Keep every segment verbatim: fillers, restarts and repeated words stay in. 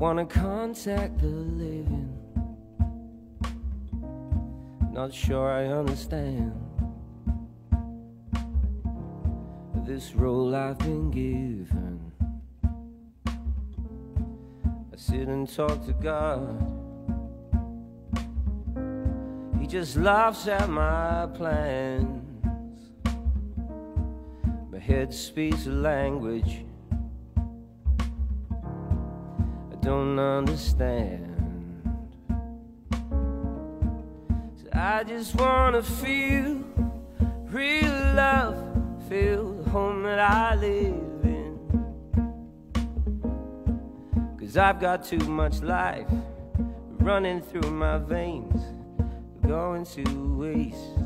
wanna contact the living. Not sure I understand this role I've been given. I sit and talk to God. He just laughs at my plans. My head speaks a language I don't understand. So I just wanna feel real love, feel the home that I live in. 'Cause I've got too much life running through my veins, going to waste.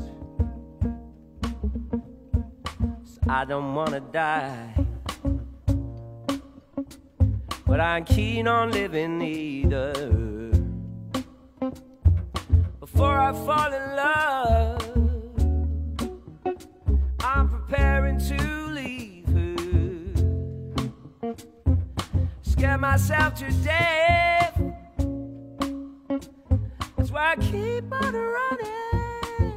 So I don't wanna die, but I ain't keen on living either. Before I fall in love, I'm preparing to leave her. Scare myself to death, that's why I keep on running.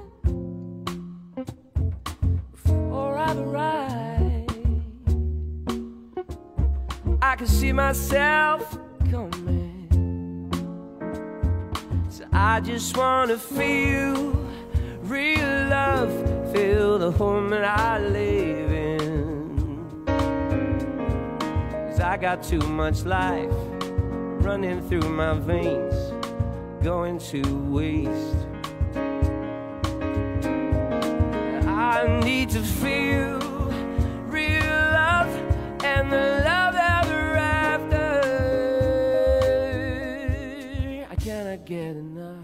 Before I arrive, I can see myself coming. So I just wanna feel real love, feel the home that I live in. 'Cause I got too much life running through my veins, going to waste. I need to feel real love and the love ever after. I cannot get enough.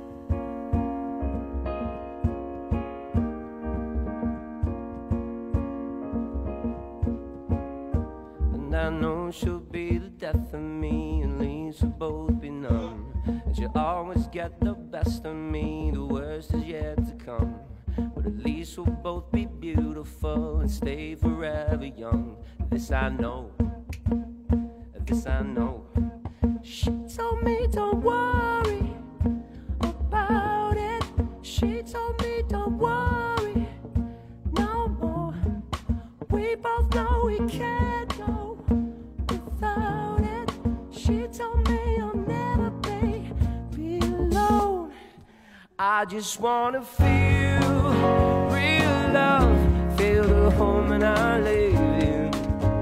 And I know she'll be the death of me, at least we'll both be numb. And she'll always get the best of me, the worst is yet to come. But at least we'll both be beautiful and stay forever young. This I know, this I know. She told me don't worry about it. She told me don't worry no more. We both know we can't go without it. She told me I'll never be, be alone. I just wanna feel real love, feel the home that I live in.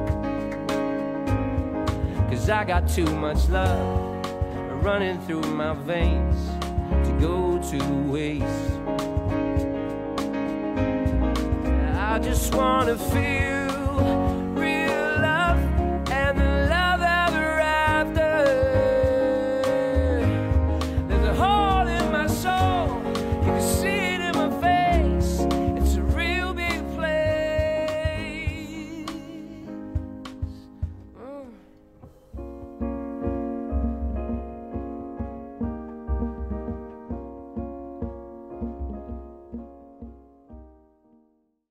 'Cause I got too much love running through my veins to go to waste. I just wanna feel